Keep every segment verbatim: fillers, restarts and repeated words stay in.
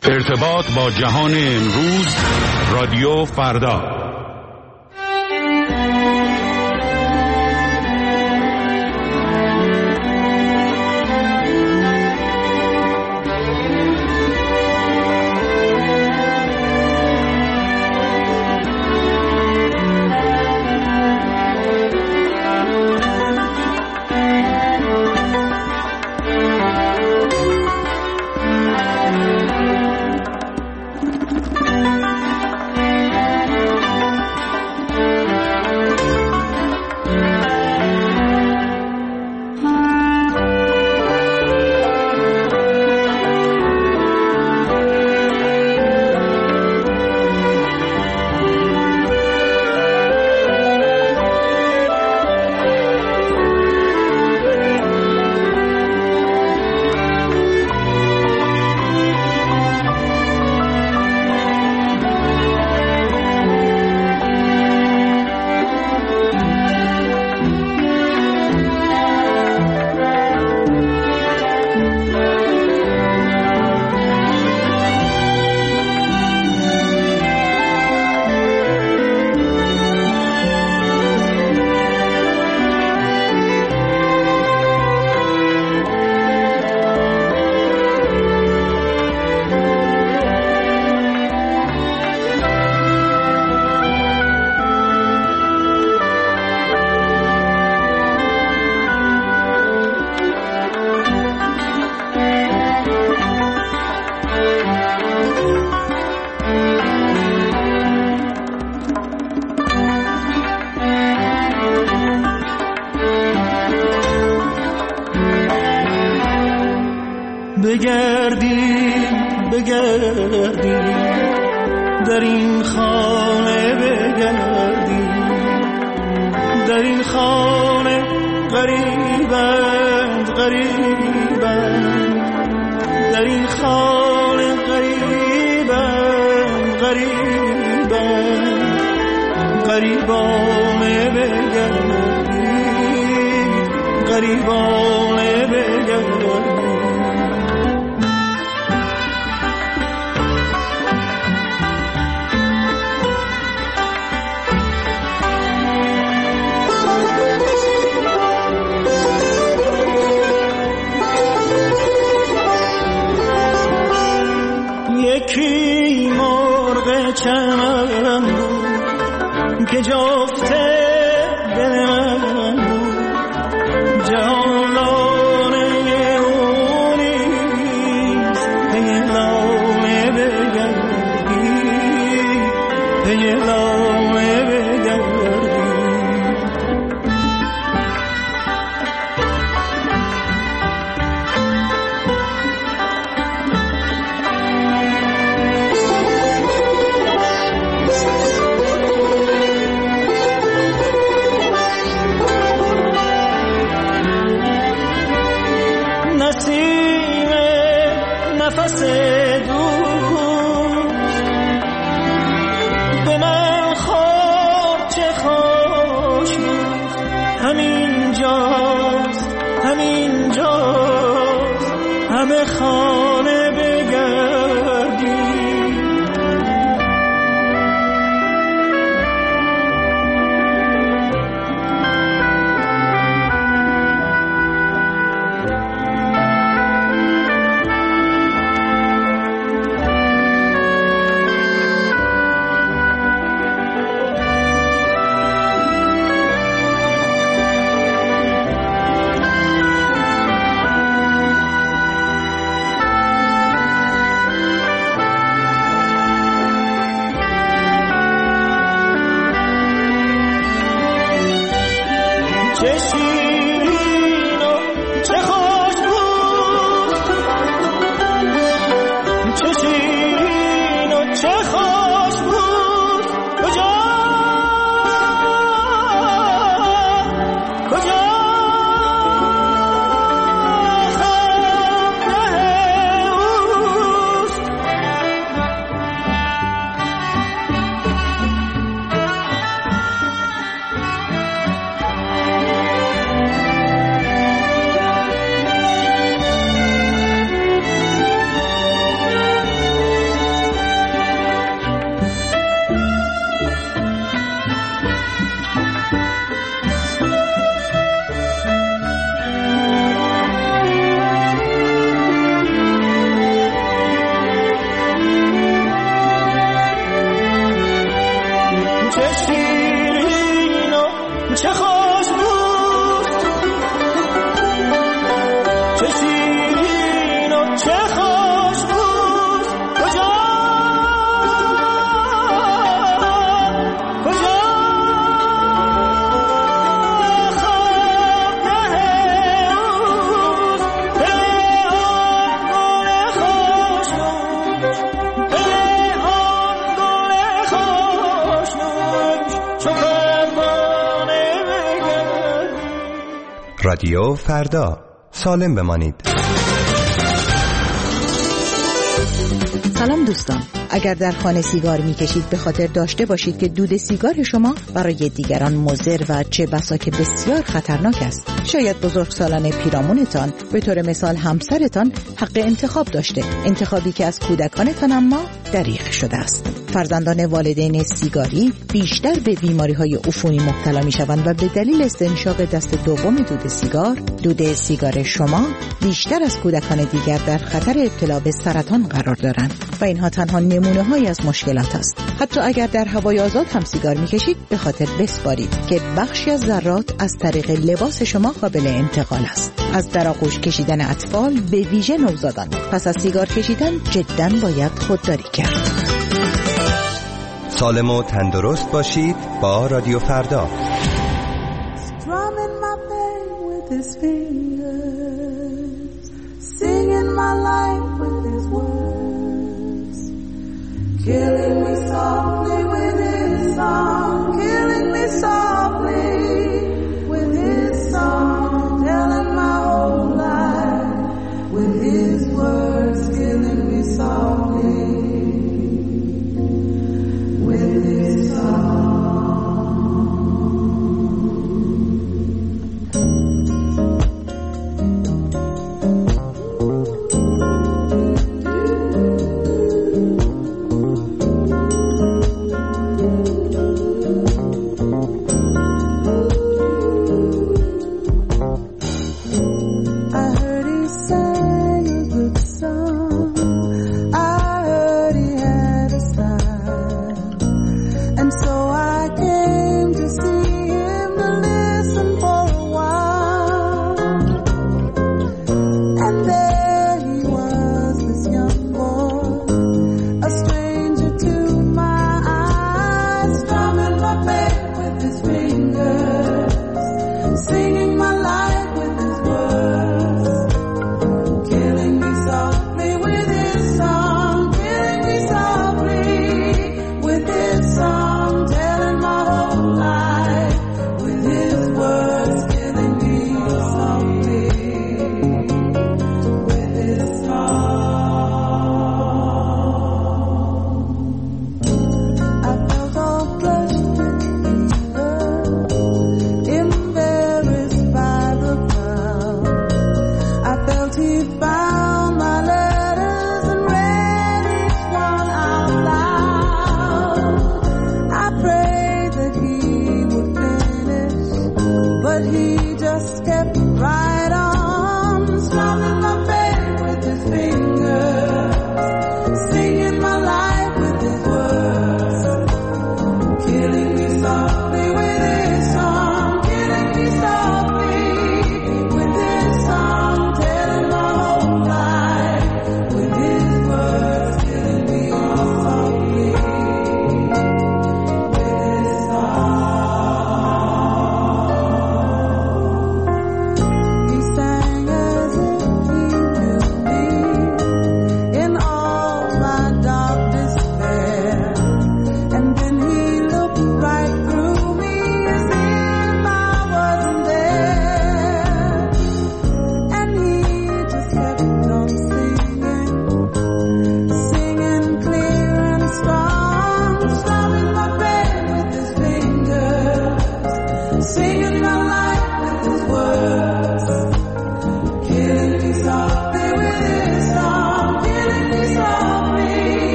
ارتباط با جهان امروز، رادیو فردا. بگردیم بگردیم در این خانه، بگردیم در این خانه، غریبند غریبند در این خانه، غریبند غریبند غریبانه، بگردیم غریبانه، بگردیم. یکی مرغ چمن بود که جفته دل من بود، جهان لانه او نیست، پی لانه بگردی، پی لانه بگردی. نفس دوست به من خورد، چه خوش بود، همین جاست همین جاست، همه خانه بگردی. رادیو فردا، سالم بمانید. سلام دوستان، اگر در خانه سیگار میکشید به خاطر داشته باشید که دود سیگار شما برای دیگران مضر و چه بسا که بسیار خطرناک است. شاید بزرگسالان پیرامونتان، به طور مثال همسرتان، حق انتخاب داشته، انتخابی که از کودکانتان اما دریغ شده است. فرزندان والدین سیگاری بیشتر به بیماری‌های عفونی مبتلا می‌شوند و به دلیل استنشاق دست دوم دود سیگار، دود سیگار شما بیشتر از کودکان دیگر در خطر ابتلا به سرطان قرار دارند و اینها تنها نمونه‌هایی از مشکلات است. حتی اگر در هوای آزاد هم سیگار می‌کشید، به خاطر بسپارید که بخشی از ذرات از طریق لباس شما قابل انتقال است. از در آغوش کشیدن اطفال، به ویژه نوزادان، پس از سیگار کشیدن جداً باید خودداری کرد. سالم و تندرست باشید با رادیو فردا.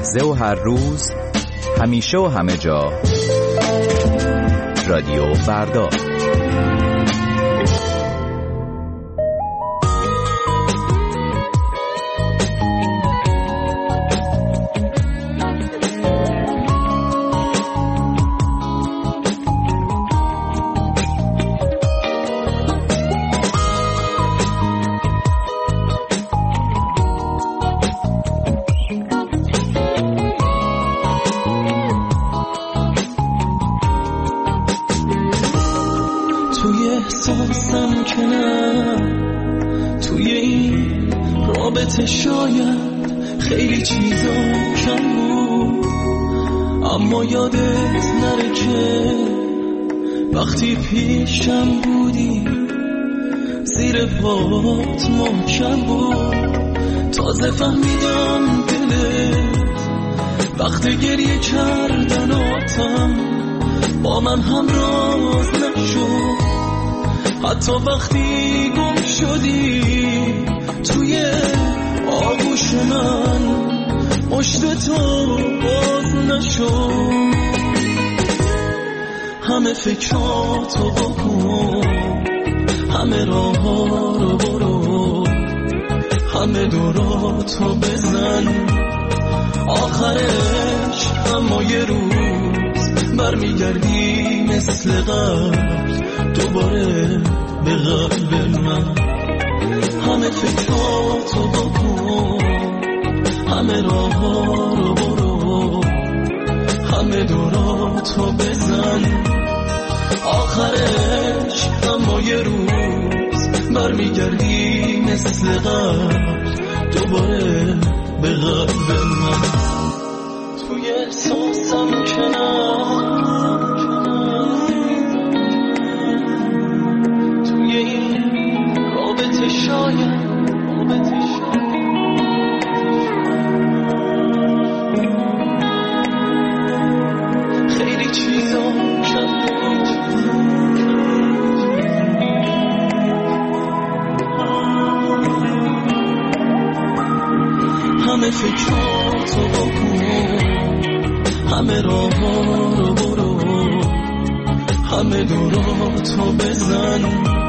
لحظه و هر روز، همیشه و همه جا. رادیو فردا. احساسم که نه توی این رابطه شاید خیلی چیزا کم بود، اما یادت نره که وقتی پیشم بودی زیر پات محکم بود. تازه فهمیدم دلت وقت گریه کردناتم با من همراز نشد، حتی وقتی گم شدی توی آغوش من پشت تو باز نشد. همه فکراتو بکن، همه راه ها رو برو، همه دوراتو بزن، آخرش اما یه روز برمیگردی مثل قبل دوباره به قلب من. همه فکراتو بکن، همه راه ها رو برو، همه دوراتو بزن، آخرش اما یه روز برمیگردی مثل قبل دوباره به قلب من. توی احساسم که نه توی این رابطه شاید رابطه شاید خیلی چیزا کم همه فکراتو بکن، همه راه ها رو برو، همه دوراتو بزن،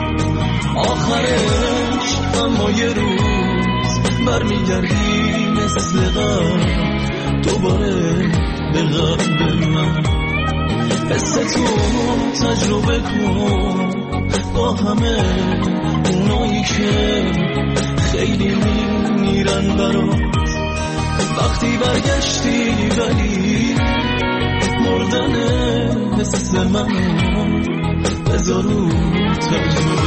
آخرش اما یه روز برمیگردی مثل قبل دوباره به قلب من. حس تو تجربه کن با همه اونایی که خیلی میمیرن برات، وقتی برگشتی ولی مردن حس منو بذارو تجربه